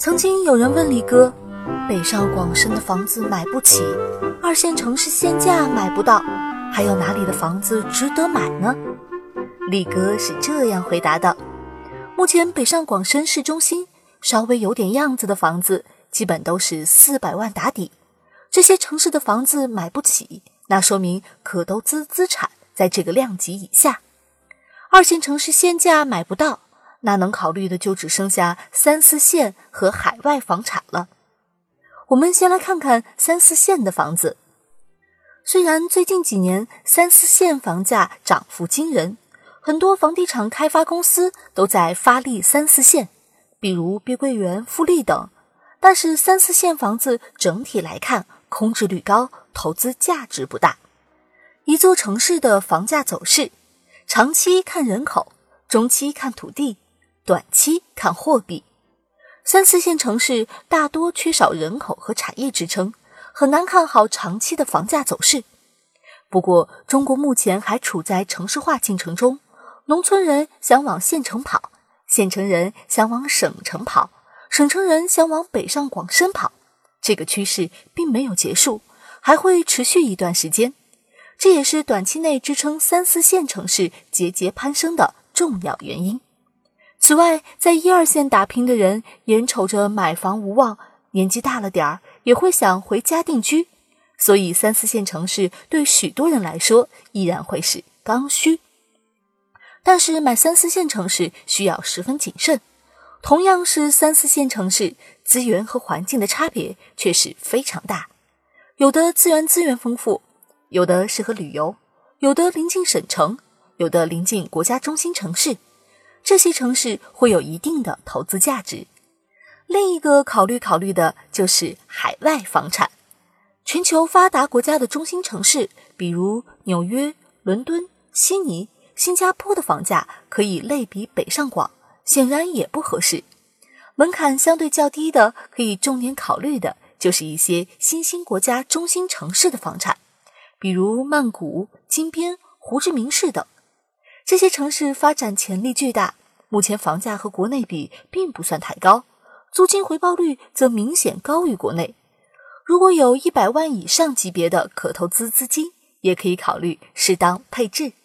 曾经有人问李哥，北上广深的房子买不起，二线城市限价买不到，还有哪里的房子值得买呢？李哥是这样回答的：目前北上广深市中心稍微有点样子的房子基本都是400万打底，这些城市的房子买不起，那说明可投资资产在这个量级以下。二线城市限价买不到，那能考虑的就只剩下3、4线和海外房产了。我们先来看看3、4线的房子。虽然最近几年3、4线房价涨幅惊人，很多房地产开发公司都在发力3、4线，比如碧桂园、富力等，但是3、4线房子整体来看空置率高，投资价值不大。一座城市的房价走势，长期看人口，中期看土地，短期看货币。3、4线城市大多缺少人口和产业支撑，很难看好长期的房价走势。不过，中国目前还处在城市化进程中，农村人想往县城跑，县城人想往省城跑，省城人想往北上广深跑。这个趋势并没有结束，还会持续一段时间。这也是短期内支撑3、4线城市节节攀升的重要原因。此外，在1、2线打拼的人眼瞅着买房无望，年纪大了点儿，也会想回家定居，所以3、4线城市对许多人来说依然会是刚需。但是买3、4线城市需要十分谨慎，同样是3、4线城市，资源和环境的差别却是非常大。有的资源丰富，有的适合旅游，有的临近省城，有的临近国家中心城市，这些城市会有一定的投资价值。另一个考虑的就是海外房产。全球发达国家的中心城市，比如纽约、伦敦、悉尼、新加坡的房价可以类比北上广，显然也不合适。门槛相对较低的，可以重点考虑的就是一些新兴国家中心城市的房产，比如曼谷、金边、胡志明市等。这些城市发展潜力巨大，目前房价和国内比并不算太高，租金回报率则明显高于国内。如果有100万以上级别的可投资资金，也可以考虑适当配置。